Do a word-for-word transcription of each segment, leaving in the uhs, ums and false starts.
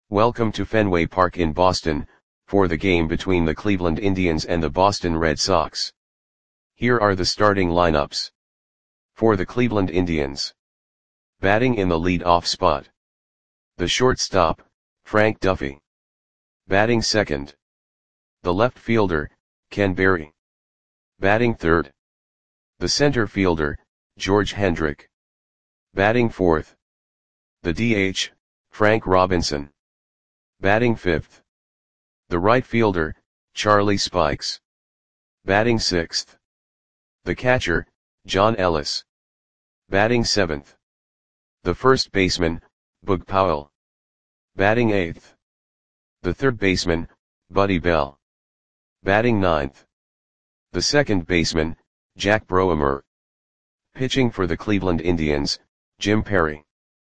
Welcome to Fenway Park in Boston, for the game between the Cleveland Indians and the Boston Red Sox. Here are the starting lineups. For the Cleveland Indians. Batting in the lead-off spot. The shortstop, Frank Duffy. Batting second. The left fielder, Ken Berry. Batting third. The center fielder, George Hendrick. Batting fourth. The D H, Frank Robinson. Batting fifth. The right fielder, Charlie Spikes. Batting sixth. The catcher, John Ellis. Batting seventh. The first baseman, Boog Powell. Batting eighth. The third baseman, Buddy Bell. Batting ninth. The second baseman, Jack Broemer. Pitching for the Cleveland Indians, Jim Perry.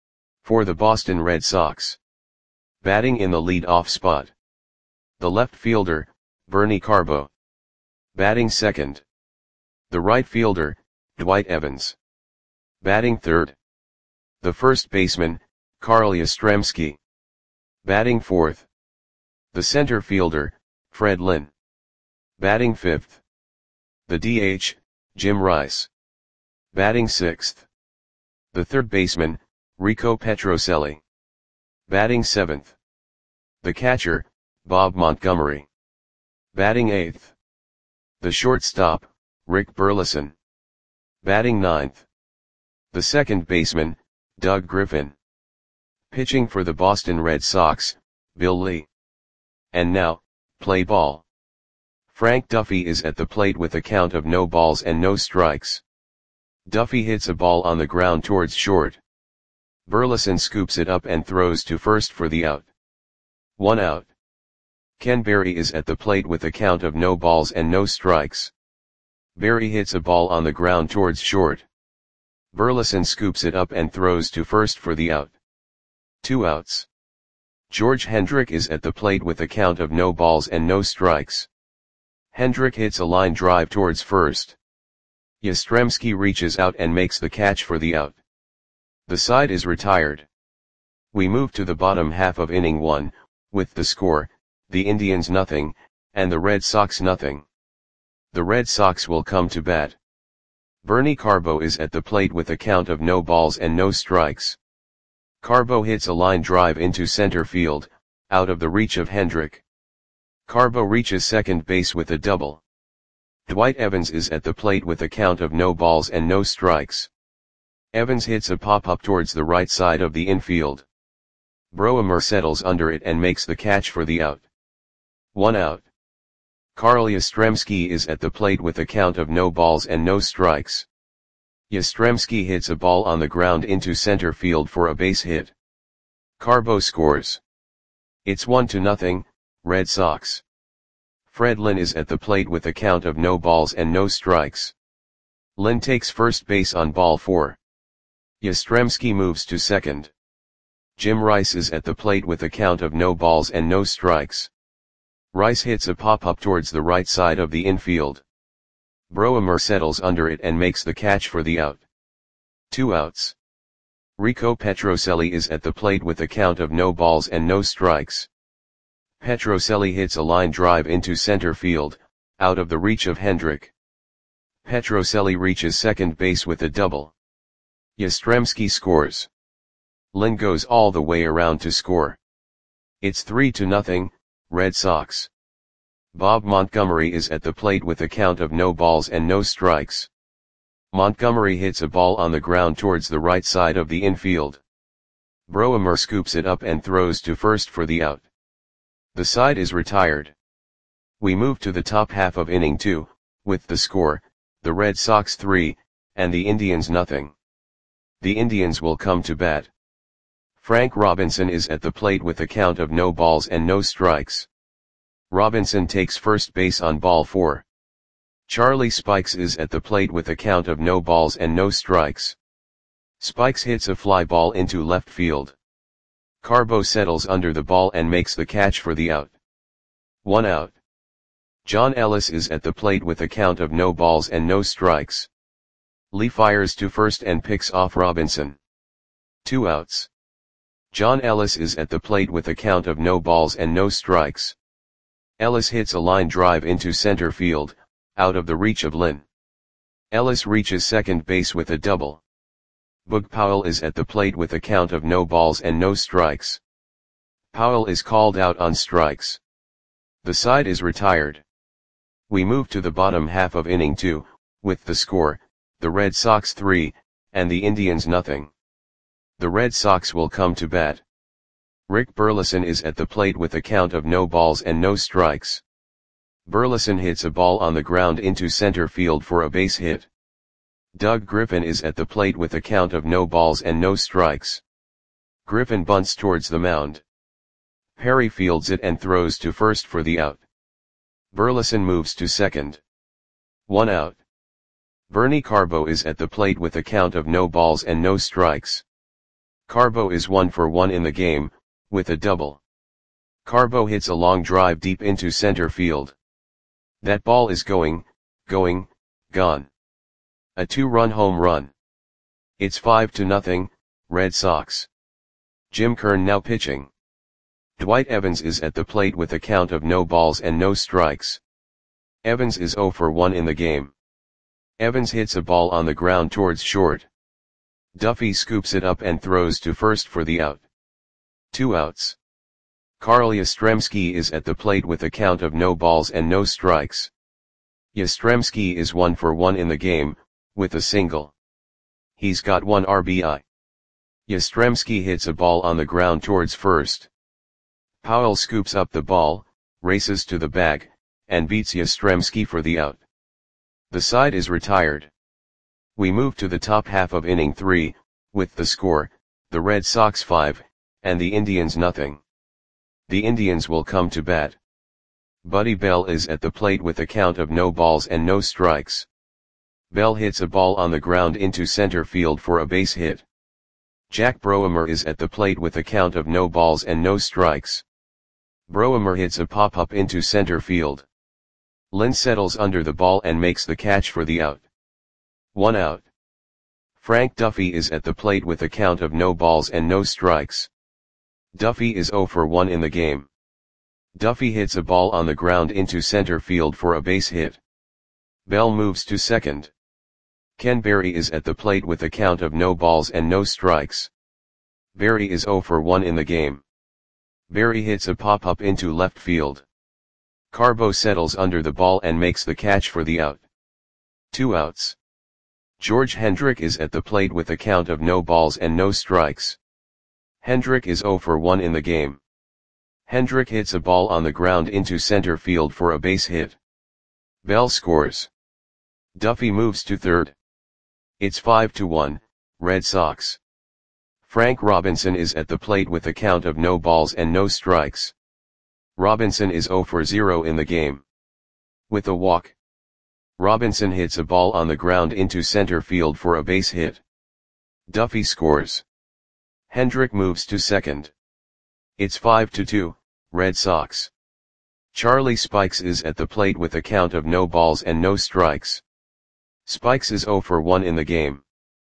For the Boston Red Sox. Batting in the lead-off spot. The left fielder, Bernie Carbo. Batting second. The right fielder, Dwight Evans. Batting third. The first baseman, Carl Yastrzemski. Batting fourth. The center fielder, Fred Lynn. Batting fifth. The D H, Jim Rice. Batting sixth. The third baseman, Rico Petrocelli. Batting seventh. The catcher, Bob Montgomery. Batting eighth. The shortstop, Rick Burleson. Batting ninth. The second baseman, Doug Griffin. Pitching for the Boston Red Sox, Bill Lee. And now, play ball. Frank Duffy is at the plate with a count of no balls and no strikes. Duffy hits a ball on the ground towards short. Burleson scoops it up and throws to first for the out. One out. Ken Berry is at the plate with a count of no balls and no strikes. Berry hits a ball on the ground towards short. Burleson scoops it up and throws to first for the out. Two outs. George Hendrick is at the plate with a count of no balls and no strikes. Hendrick hits a line drive towards first. Yastrzemski reaches out and makes the catch for the out. The side is retired. We move to the bottom half of inning one, with the score, the Indians nothing, and the Red Sox nothing. The Red Sox will come to bat. Bernie Carbo is at the plate with a count of no balls and no strikes. Carbo hits a line drive into center field, out of the reach of Hendrick. Carbo reaches second base with a double. Dwight Evans is at the plate with a count of no balls and no strikes. Evans hits a pop-up towards the right side of the infield. Broemer settles under it and makes the catch for the out. One out. Carl Yastrzemski is at the plate with a count of no balls and no strikes. Yastrzemski hits a ball on the ground into center field for a base hit. Carbo scores. It's one to nothing, Red Sox. Fred Lynn is at the plate with a count of no balls and no strikes. Lynn takes first base on ball four. Yastrzemski moves to second. Jim Rice is at the plate with a count of no balls and no strikes. Rice hits a pop-up towards the right side of the infield. Broemer settles under it and makes the catch for the out. Two outs. Rico Petrocelli is at the plate with a count of no balls and no strikes. Petrocelli hits a line drive into center field, out of the reach of Hendrick. Petrocelli reaches second base with a double. Yastrzemski scores. Lynn goes all the way around to score. It's three to nothing, Red Sox. Bob Montgomery is at the plate with a count of no balls and no strikes. Montgomery hits a ball on the ground towards the right side of the infield. Broemer scoops it up and throws to first for the out. The side is retired. We move to the top half of inning two, with the score, the Red Sox three, and the Indians nothing. The Indians will come to bat. Frank Robinson is at the plate with a count of no balls and no strikes. Robinson takes first base on ball four. Charlie Spikes is at the plate with a count of no balls and no strikes. Spikes hits a fly ball into left field. Carbo settles under the ball and makes the catch for the out. One out. John Ellis is at the plate with a count of no balls and no strikes. Lee fires to first and picks off Robinson. Two outs. John Ellis is at the plate with a count of no balls and no strikes. Ellis hits a line drive into center field, out of the reach of Lynn. Ellis reaches second base with a double. Boog Powell is at the plate with a count of no balls and no strikes. Powell is called out on strikes. The side is retired. We move to the bottom half of inning two, with the score, the Red Sox three, and the Indians nothing. The Red Sox will come to bat. Rick Burleson is at the plate with a count of no balls and no strikes. Burleson hits a ball on the ground into center field for a base hit. Doug Griffin is at the plate with a count of no balls and no strikes. Griffin bunts towards the mound. Perry fields it and throws to first for the out. Burleson moves to second. One out. Bernie Carbo is at the plate with a count of no balls and no strikes. Carbo is one for one in the game, with a double. Carbo hits a long drive deep into center field. That ball is going, going, gone. A two-run home run. It's five to nothing, Red Sox. Jim Kern now pitching. Dwight Evans is at the plate with a count of no balls and no strikes. Evans is zero for one in the game. Evans hits a ball on the ground towards short. Duffy scoops it up and throws to first for the out. Two outs. Carl Yastrzemski is at the plate with a count of no balls and no strikes. Yastrzemski is one for one in the game, with a single. He's got one R B I. Yastrzemski hits a ball on the ground towards first. Powell scoops up the ball, races to the bag, and beats Yastrzemski for the out. The side is retired. We move to the top half of inning three, with the score, the Red Sox five, and the Indians nothing. The Indians will come to bat. Buddy Bell is at the plate with a count of no balls and no strikes. Bell hits a ball on the ground into center field for a base hit. Jack Broemer is at the plate with a count of no balls and no strikes. Broemer hits a pop-up into center field. Lynn settles under the ball and makes the catch for the out. One out. Frank Duffy is at the plate with a count of no balls and no strikes. Duffy is zero for one in the game. Duffy hits a ball on the ground into center field for a base hit. Bell moves to second. Ken Berry is at the plate with a count of no balls and no strikes. Berry is zero for one in the game. Berry hits a pop-up into left field. Carbo settles under the ball and makes the catch for the out. Two outs. George Hendrick is at the plate with a count of no balls and no strikes. Hendrick is zero for one in the game. Hendrick hits a ball on the ground into center field for a base hit. Bell scores. Duffy moves to third. It's five to one, Red Sox. Frank Robinson is at the plate with a count of no balls and no strikes. Robinson is zero for zero in the game. With a walk. Robinson hits a ball on the ground into center field for a base hit. Duffy scores. Hendrick moves to second. It's five to two, Red Sox. Charlie Spikes is at the plate with a count of no balls and no strikes. Spikes is zero for one in the game.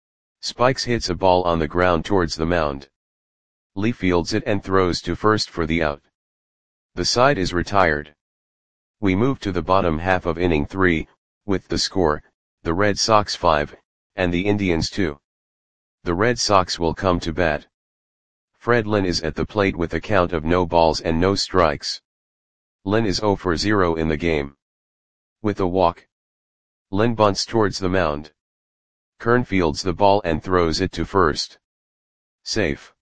Spikes hits a ball on the ground towards the mound. Lee fields it and throws to first for the out. The side is retired. We move to the bottom half of inning three, with the score, the Red Sox five, and the Indians two. The Red Sox will come to bat. Fred Lynn is at the plate with a count of no balls and no strikes. Lynn is zero for zero in the game. With a walk. Lynn bunts towards the mound. Kern fields the ball and throws it to first. Safe.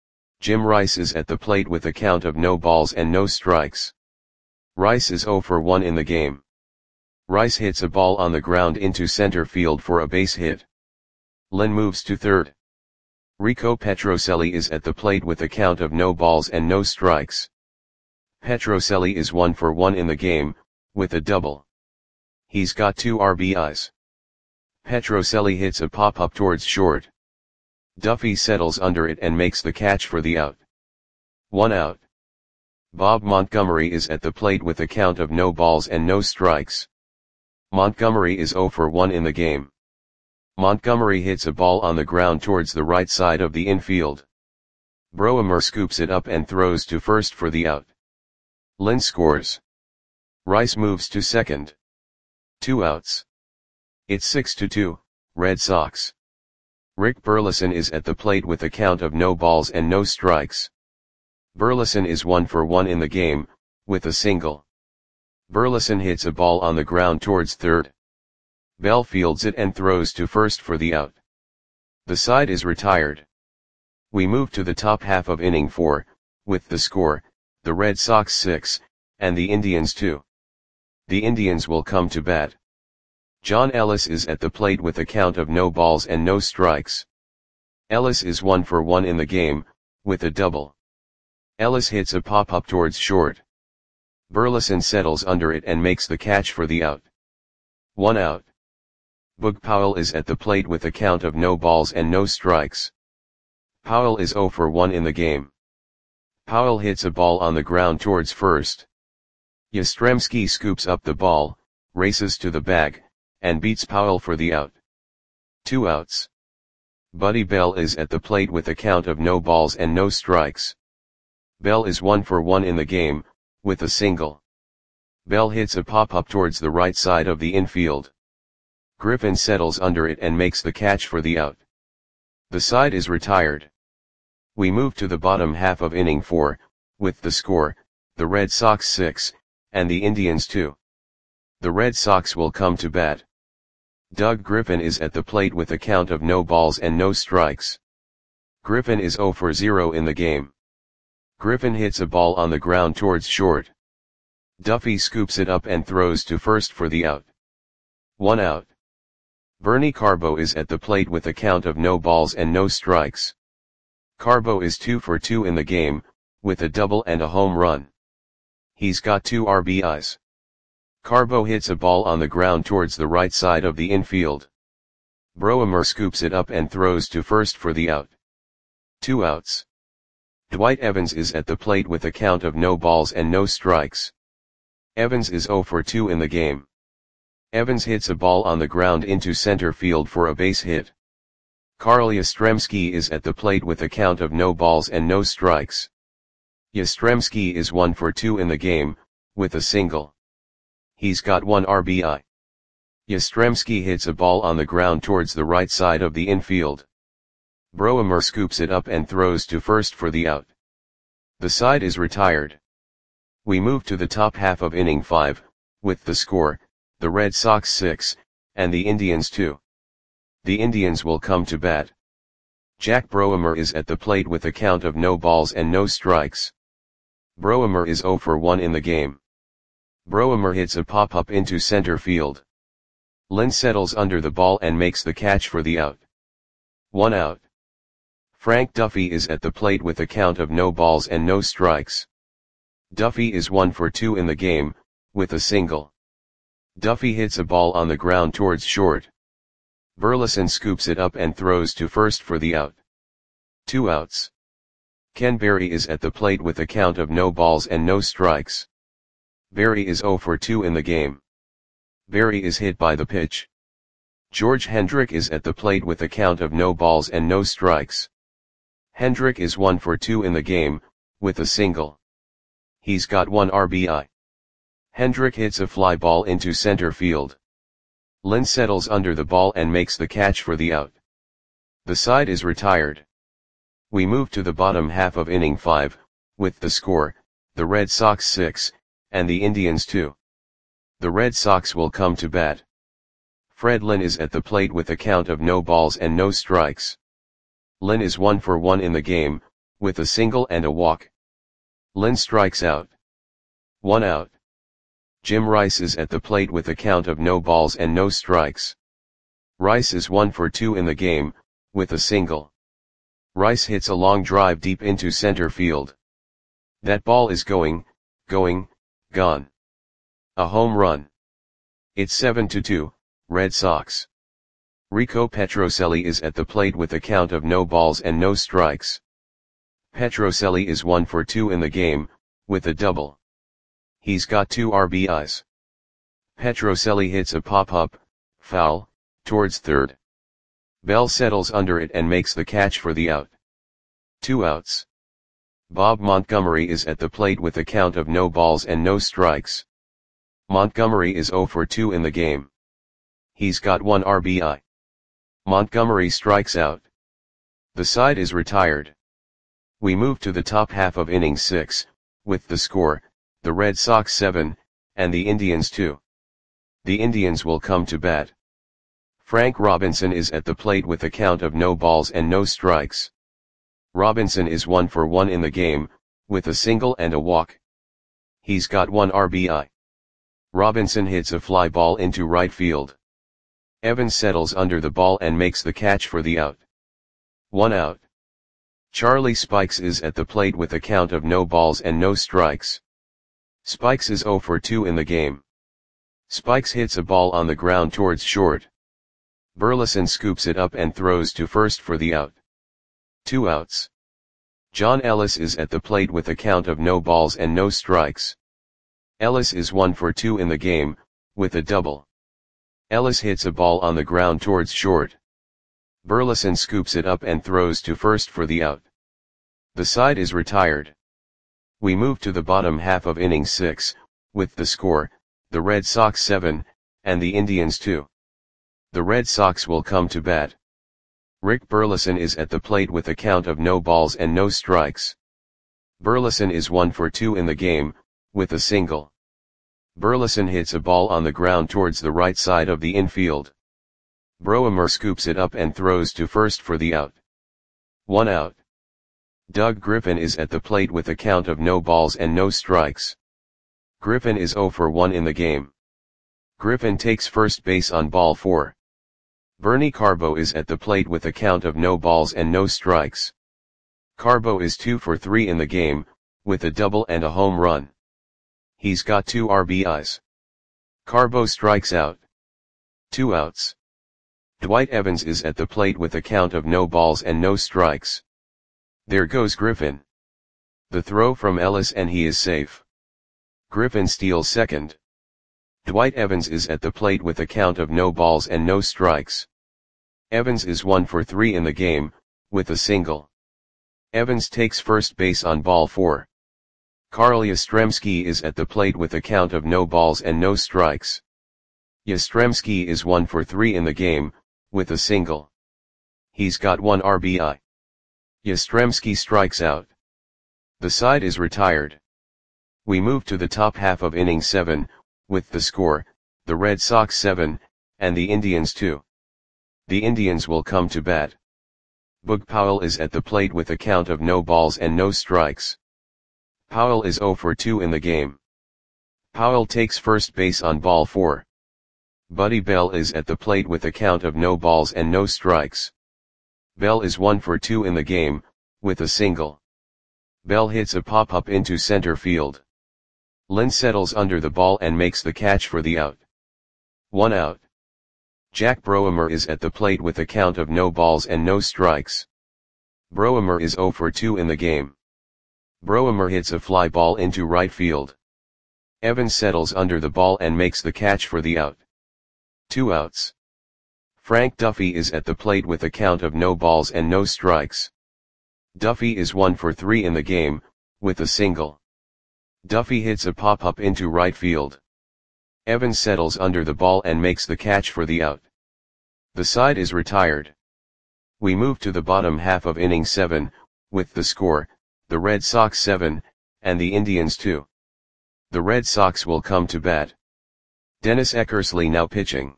Jim Rice is at the plate with a count of no balls and no strikes. Rice is zero for one in the game. Rice hits a ball on the ground into center field for a base hit. Lynn moves to third. Rico Petrocelli is at the plate with a count of no balls and no strikes. Petrocelli is one for one in the game, with a double. He's got two R B Is. Petrocelli hits a pop-up towards short. Duffy settles under it and makes the catch for the out. One out. Bob Montgomery is at the plate with a count of no balls and no strikes. Montgomery is zero for one in the game. Montgomery hits a ball on the ground towards the right side of the infield. Broemer scoops it up and throws to first for the out. Lynn scores. Rice moves to second. Two outs. It's six to two, Red Sox. Rick Burleson is at the plate with a count of no balls and no strikes. Burleson is one for one in the game, with a single. Burleson hits a ball on the ground towards third. Bell fields it and throws to first for the out. The side is retired. We move to the top half of inning four, with the score, the Red Sox six, and the Indians two. The Indians will come to bat. John Ellis is at the plate with a count of no balls and no strikes. Ellis is one for one in the game, with a double. Ellis hits a pop-up towards short. Burleson settles under it and makes the catch for the out. One out. Boog Powell is at the plate with a count of no balls and no strikes. Powell is zero for one in the game. Powell hits a ball on the ground towards first. Yastrzemski scoops up the ball, races to the bag, and beats Powell for the out. Two outs. Buddy Bell is at the plate with a count of no balls and no strikes. Bell is one for one in the game, with a single. Bell hits a pop-up towards the right side of the infield. Griffin settles under it and makes the catch for the out. The side is retired. We move to the bottom half of inning four, with the score, the Red Sox six, and the Indians two. The Red Sox will come to bat. Doug Griffin is at the plate with a count of no balls and no strikes. Griffin is zero for zero in the game. Griffin hits a ball on the ground towards short. Duffy scoops it up and throws to first for the out. One out. Bernie Carbo is at the plate with a count of no balls and no strikes. Carbo is two for two in the game, with a double and a home run. He's got two R B Is. Carbo hits a ball on the ground towards the right side of the infield. Broemer scoops it up and throws to first for the out. Two outs. Dwight Evans is at the plate with a count of no balls and no strikes. Evans is zero for two in the game. Evans hits a ball on the ground into center field for a base hit. Carl Yastrzemski is at the plate with a count of no balls and no strikes. Yastrzemski is one for two in the game, with a single. He's got one R B I. Yastrzemski hits a ball on the ground towards the right side of the infield. Broemer scoops it up and throws to first for the out. The side is retired. We move to the top half of inning five, with the score, the Red Sox six, and the Indians two. The Indians will come to bat. Jack Broemer is at the plate with a count of no balls and no strikes. Broemer is zero for one in the game. Broemer hits a pop-up into center field. Lynn settles under the ball and makes the catch for the out. One out. Frank Duffy is at the plate with a count of no balls and no strikes. Duffy is one for two in the game, with a single. Duffy hits a ball on the ground towards short. Burleson scoops it up and throws to first for the out. Two outs. Ken Berry is at the plate with a count of no balls and no strikes. Berry is zero for two in the game. Berry is hit by the pitch. George Hendrick is at the plate with a count of no balls and no strikes. Hendrick is one for two in the game, with a single. He's got one R B I. Hendrick hits a fly ball into center field. Lynn settles under the ball and makes the catch for the out. The side is retired. We move to the bottom half of inning five, with the score, the Red Sox six, and the Indians two. The Red Sox will come to bat. Fred Lynn is at the plate with a count of no balls and no strikes. Lynn is one for one in the game, with a single and a walk. Lynn strikes out. One out. Jim Rice is at the plate with a count of no balls and no strikes. Rice is one for two in the game, with a single. Rice hits a long drive deep into center field. That ball is going, going, gone. A home run. It's seven to two, Red Sox. Rico Petrocelli is at the plate with a count of no balls and no strikes. Petrocelli is one for two in the game, with a double. He's got two R B Is. Petrocelli hits a pop-up, foul, towards third. Bell settles under it and makes the catch for the out. Two outs. Bob Montgomery is at the plate with a count of no balls and no strikes. Montgomery is zero for two in the game. He's got one R B I. Montgomery strikes out. The side is retired. We move to the top half of inning six, with the score, the Red Sox seven, and the Indians two. The Indians will come to bat. Frank Robinson is at the plate with a count of no balls and no strikes. Robinson is one for one in the game, with a single and a walk. He's got one R B I. Robinson hits a fly ball into right field. Evans settles under the ball and makes the catch for the out. One out. Charlie Spikes is at the plate with a count of no balls and no strikes. Spikes is zero for two in the game. Spikes hits a ball on the ground towards short. Burleson scoops it up and throws to first for the out. Two outs. John Ellis is at the plate with a count of no balls and no strikes. Ellis is one for two in the game, with a double. Ellis hits a ball on the ground towards short. Burleson scoops it up and throws to first for the out. The side is retired. We move to the bottom half of inning six, with the score, the Red Sox seven, and the Indians two. The Red Sox will come to bat. Rick Burleson is at the plate with a count of no balls and no strikes. Burleson is one for two in the game, with a single. Burleson hits a ball on the ground towards the right side of the infield. Broemer scoops it up and throws to first for the out. One out. Doug Griffin is at the plate with a count of no balls and no strikes. Griffin is zero for one in the game. Griffin takes first base on ball four. Bernie Carbo is at the plate with a count of no balls and no strikes. Carbo is two for three in the game, with a double and a home run. He's got two R B Is. Carbo strikes out. Two outs. Dwight Evans is at the plate with a count of no balls and no strikes. There goes Griffin. The throw from Ellis and he is safe. Griffin steals second. Dwight Evans is at the plate with a count of no balls and no strikes. Evans is one for three in the game, with a single. Evans takes first base on ball four. Carl Yastrzemski is at the plate with a count of no balls and no strikes. Yastrzemski is one for three in the game, with a single. He's got one R B I. Yastrzemski strikes out. The side is retired. We move to the top half of inning seven, with the score, the Red Sox seven, and the Indians two. The Indians will come to bat. Boog Powell is at the plate with a count of no balls and no strikes. Powell is zero for two in the game. Powell takes first base on ball four. Buddy Bell is at the plate with a count of no balls and no strikes. Bell is one for two in the game, with a single. Bell hits a pop-up into center field. Lynn settles under the ball and makes the catch for the out. One out. Jack Broemer is at the plate with a count of no balls and no strikes. Broemer is zero for two in the game. Broemer hits a fly ball into right field. Evans settles under the ball and makes the catch for the out. Two outs. Frank Duffy is at the plate with a count of no balls and no strikes. Duffy is one for three in the game, with a single. Duffy hits a pop-up into right field. Evans settles under the ball and makes the catch for the out. The side is retired. We move to the bottom half of inning seven, with the score, the Red Sox seven, and the Indians two. The Red Sox will come to bat. Dennis Eckersley now pitching.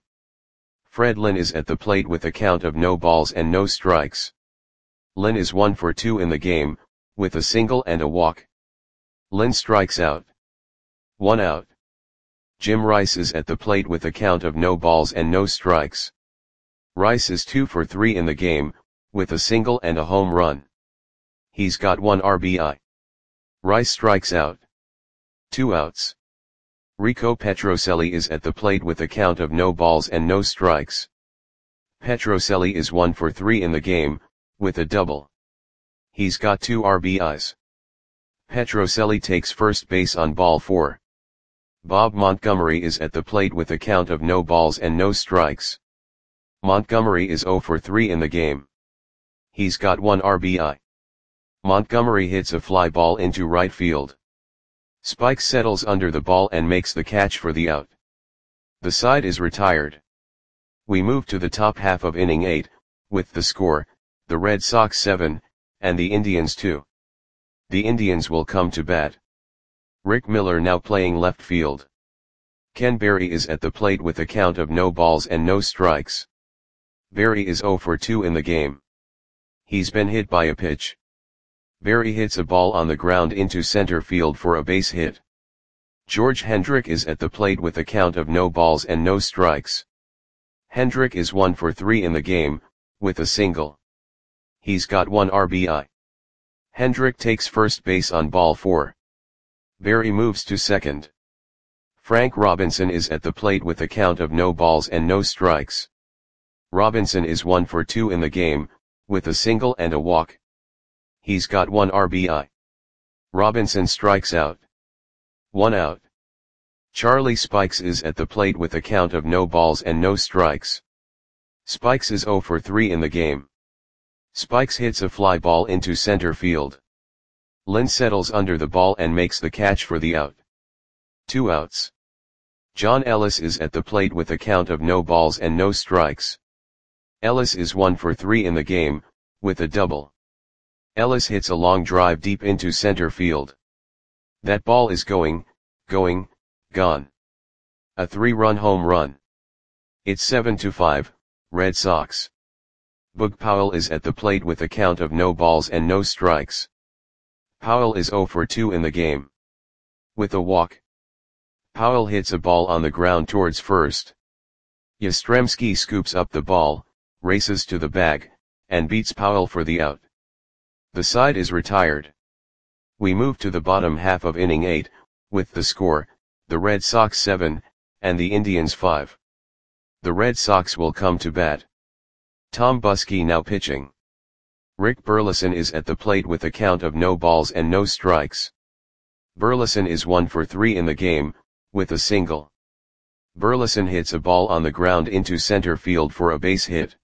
Fred Lynn is at the plate with a count of no balls and no strikes. Lynn is one for two in the game, with a single and a walk. Lynn strikes out. One out. Jim Rice is at the plate with a count of no balls and no strikes. Rice is two for three in the game, with a single and a home run. He's got one R B I. Rice strikes out. Two outs. Rico Petrocelli is at the plate with a count of no balls and no strikes. Petrocelli is one for three in the game, with a double. He's got two R B Is. Petrocelli takes first base on ball four. Bob Montgomery is at the plate with a count of no balls and no strikes. Montgomery is zero for three in the game. He's got one R B I. Montgomery hits a fly ball into right field. Spikes settles under the ball and makes the catch for the out. The side is retired. We move to the top half of inning eight, with the score, the Red Sox seven, and the Indians two. The Indians will come to bat. Rick Miller now playing left field. Ken Berry is at the plate with a count of no balls and no strikes. Berry is oh for two in the game. He's been hit by a pitch. Berry hits a ball on the ground into center field for a base hit. George Hendrick is at the plate with a count of no balls and no strikes. Hendrick is one for three in the game, with a single. He's got one R B I. Hendrick takes first base on ball four. Berry moves to second. Frank Robinson is at the plate with a count of no balls and no strikes. Robinson is one for two in the game, with a single and a walk. He's got one R B I. Robinson strikes out. One out. Charlie Spikes is at the plate with a count of no balls and no strikes. Spikes is oh for three in the game. Spikes hits a fly ball into center field. Lynn settles under the ball and makes the catch for the out. Two outs. John Ellis is at the plate with a count of no balls and no strikes. Ellis is one for three in the game, with a double. Ellis hits a long drive deep into center field. That ball is going, going, gone. A three-run home run. It's seven to five, Red Sox. Boog Powell is at the plate with a count of no balls and no strikes. Powell is oh for two in the game. With a walk. Powell hits a ball on the ground towards first. Yastrzemski scoops up the ball, races to the bag, and beats Powell for the out. The side is retired. We move to the bottom half of inning eight, with the score, the Red Sox seven, and the Indians five. The Red Sox will come to bat. Tom Buskey now pitching. Rick Burleson is at the plate with a count of no balls and no strikes. Burleson is one for three in the game, with a single. Burleson hits a ball on the ground into center field for a base hit.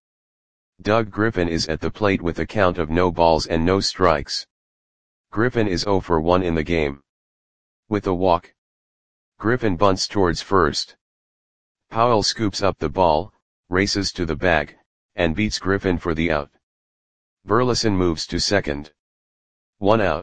Doug Griffin is at the plate with a count of no balls and no strikes. Griffin is oh for one in the game. With a walk. Griffin bunts towards first. Powell scoops up the ball, races to the bag, and beats Griffin for the out. Burleson moves to second. One out.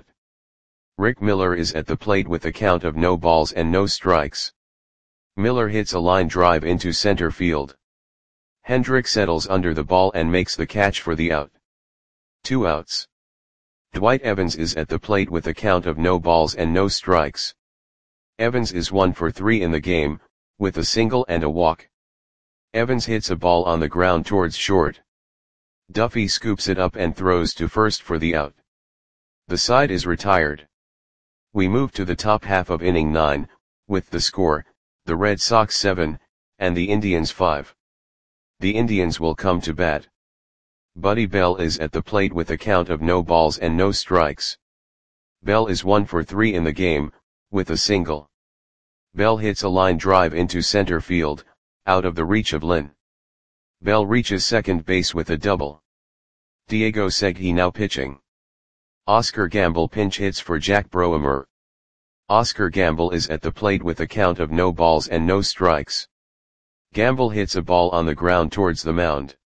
Rick Miller is at the plate with a count of no balls and no strikes. Miller hits a line drive into center field. Hendrick settles under the ball and makes the catch for the out. Two outs. Dwight Evans is at the plate with a count of no balls and no strikes. Evans is one for three in the game, with a single and a walk. Evans hits a ball on the ground towards short. Duffy scoops it up and throws to first for the out. The side is retired. We move to the top half of inning nine, with the score, the Red Sox seven, and the Indians five. The Indians will come to bat. Buddy Bell is at the plate with a count of no balls and no strikes. Bell is one for three in the game, with a single. Bell hits a line drive into center field, out of the reach of Lynn. Bell reaches second base with a double. Diego Segui now pitching. Oscar Gamble pinch hits for Jack Broemer. Oscar Gamble is at the plate with a count of no balls and no strikes. Gamble hits a ball on the ground towards the mound.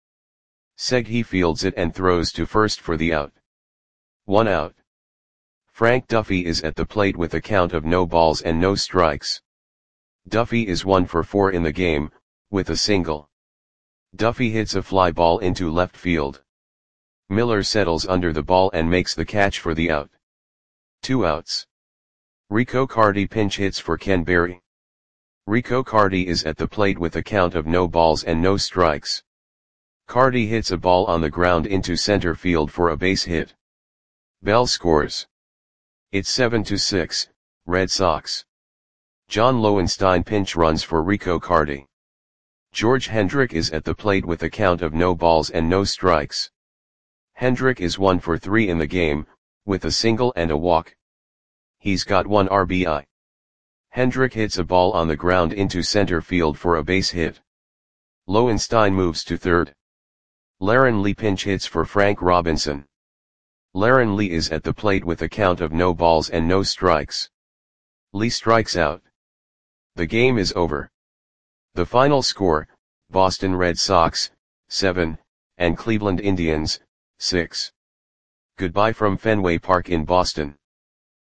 Segui fields it and throws to first for the out. One out. Frank Duffy is at the plate with a count of no balls and no strikes. Duffy is one for four in the game, with a single. Duffy hits a fly ball into left field. Miller settles under the ball and makes the catch for the out. Two outs. Rico Cardi pinch hits for Ken Berry. Rico Cardi is at the plate with a count of no balls and no strikes. Cardi hits a ball on the ground into center field for a base hit. Bell scores. It's seven to six, Red Sox. John Lowenstein pinch runs for Rico Cardi. George Hendrick is at the plate with a count of no balls and no strikes. Hendrick is one for three in the game, with a single and a walk. He's got one R B I. Hendrick hits a ball on the ground into center field for a base hit. Lowenstein moves to third. Laren Lee pinch hits for Frank Robinson. Laron Lee is at the plate with a count of no balls and no strikes. Lee strikes out. The game is over. The final score, Boston Red Sox, seven, and Cleveland Indians, six. Goodbye from Fenway Park in Boston.